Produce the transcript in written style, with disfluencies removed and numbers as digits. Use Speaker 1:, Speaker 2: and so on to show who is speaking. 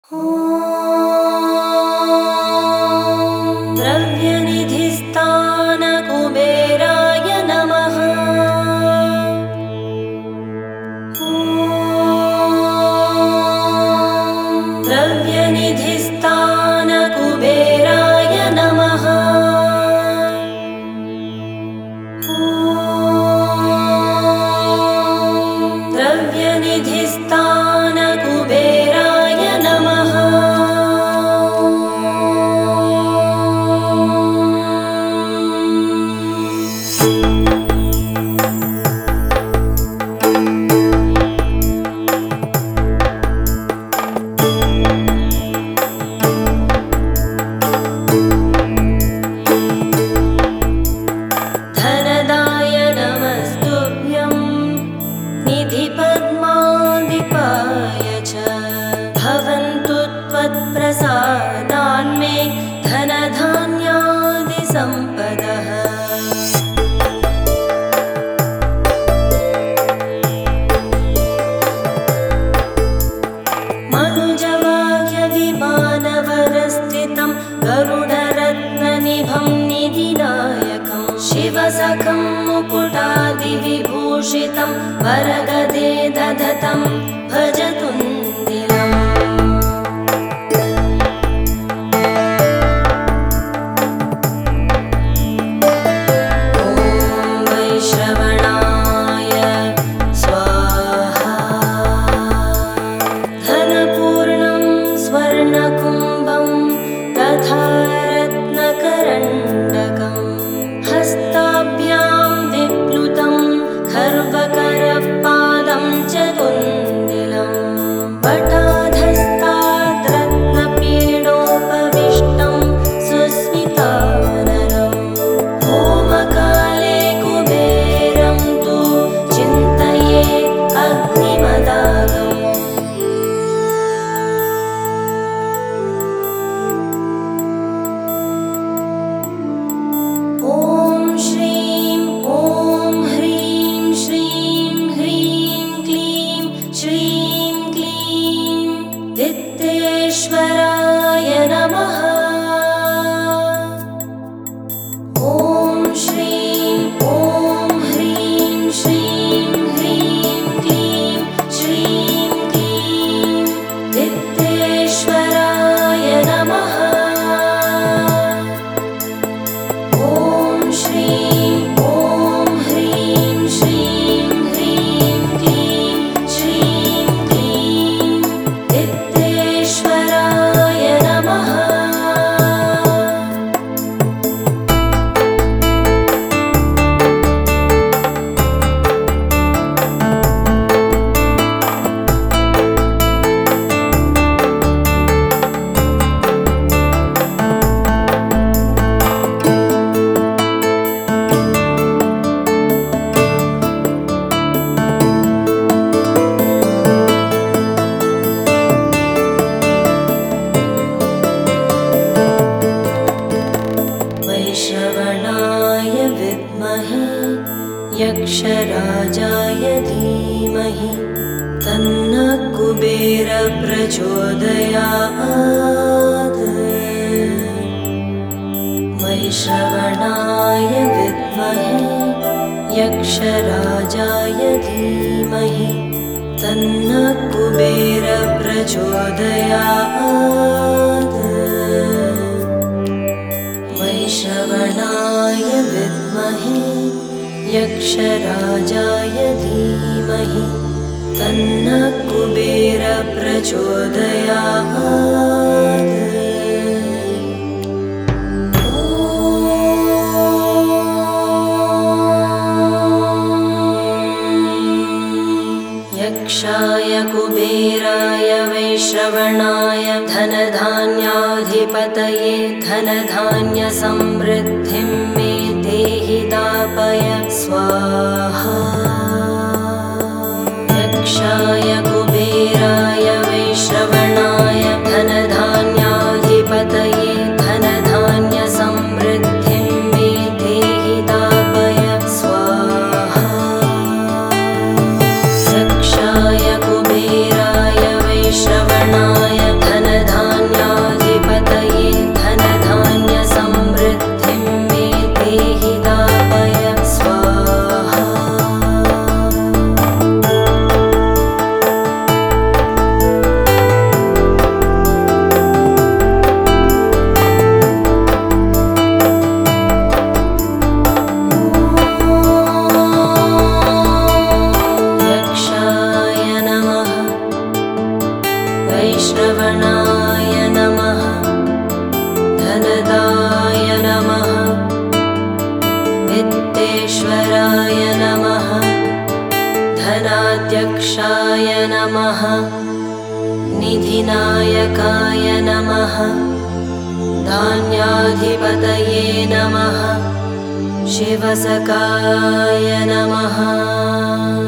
Speaker 1: द्रव्यनिधिस्तानकुबेराय नमः। द्रव्यनिधिस्तानकुबेराय नमः। द्रव्यनिधिस्तानकुबेराय नमः। धनदाय नमस्तुभ्यं निधिपद्माधिपाय च भवन्तु त्वत्प्रसादान्मे धनधान्यादिसम्पदः। मनुजवाक्यविमानवरस्थितं गरुडरत्ननिभं निधिनायकं शिवसखं मुकुटादिविभूषितं वरगदे दधतं भजतुन्दिलम्। ॐ वैश्रवणाय स्वाहा। धनपूर्णं स्वर्णकुम्भं तथा रत्नकरण्डकं हस्ताभ्यां विप्लुतं खर्वकरपादं च तुन्दिलं वटाधस्तात् रत्नपीडोपविष्टं सुस्मिताननं होमकाले कुबेरं तु चिन्तयेत् अग्निमदागम्। ॐ श्रीं ॐ ह्रीं श्रीं ह्रीं क्लीं श्रीं क्लीं वित्तेश्वराय नमः। ॐ श्रीं ॐ ह्रीं श्रीं ह्रीं क्लीं श्रीं क्लीं वित्तेश्वराय नमः। ॐ श्रीं ॐ ह्रीं श्रीं ह्रीं क्लीं श्रीं क्लीं वित्तेश्वराय नमः। वैश्रवणाय विद्महे यक्षराजाय धीमहि तन्नः कुबेरः प्रचोदयात्। वैश्रवणाय विद्महे यक्षराजाय धीमहि तन्नः कुबेरः प्रचोदयात्। वैश्रवणाय विद्महे यक्षराजाय धीमहि तन्नः कुबेरः प्रचोदयात्। यक्षाय कुबेराय वैश्रवणाय धनधान्याधिपतये धनधान्यसमृद्धिं मे देहि दापय स्वाहा। यक्षाय कुबेराय वैश्रवणाय धनधान्याधिपतये धनधान्यसमृद्धिं मे देहि दापय स्वाहा। यक्षाय कुबेराय वैश्रवणाय धन वैश्रवणाय नमः धनदाय नमः वित्तेश्वराय नमः धनाध्यक्षाय नमः निधिनायकाय नमः धान्याधिपतये नमः शिवसकाय नमः।